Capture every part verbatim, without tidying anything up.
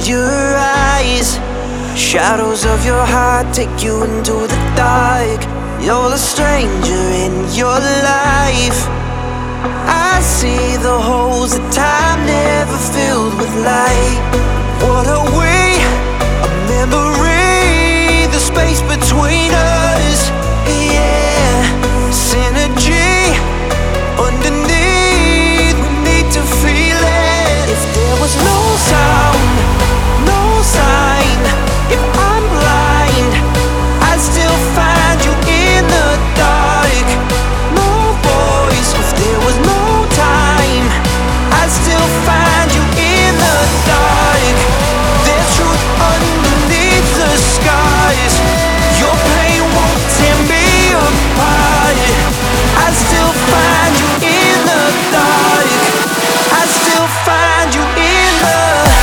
your eyes. Shadows of your heart take you into the dark. You're a stranger in your life. I see the holes that time never filled with light. What are we? A memory, the space between us. Yeah, synergy underneath, we need to feel it. If there was no sound, no sign, if I'm blind, I'd still find you in the dark. No voice, if there was no time, I'd still find you in the dark. There's truth underneath the skies. Your pain won't tear me apart. I'd still find you in the dark. I'd still find you in the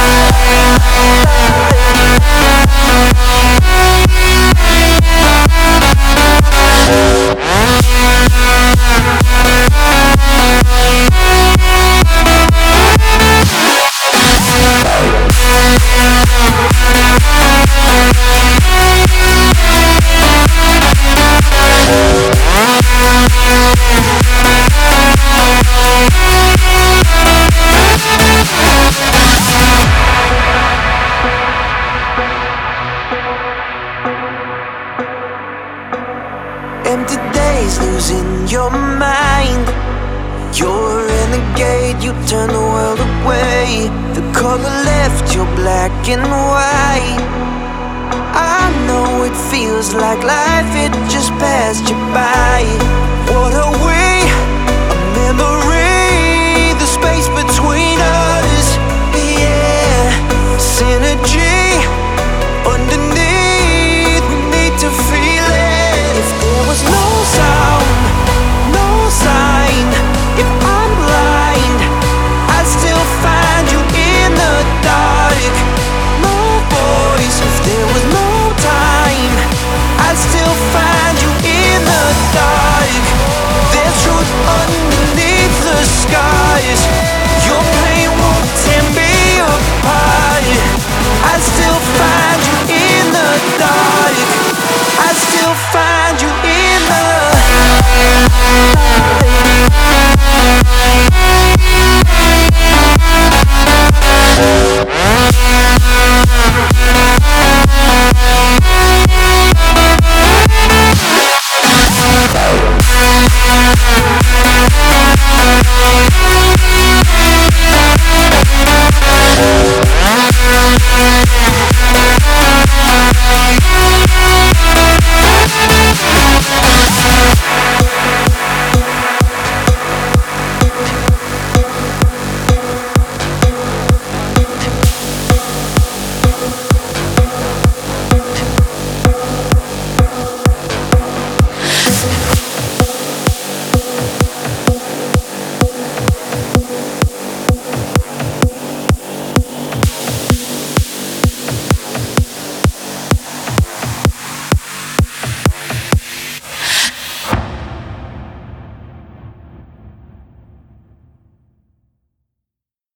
empty days, losing your mind. You're a renegade, you turn the world away. The color left, you're black and white. I know it feels like life, it just passed you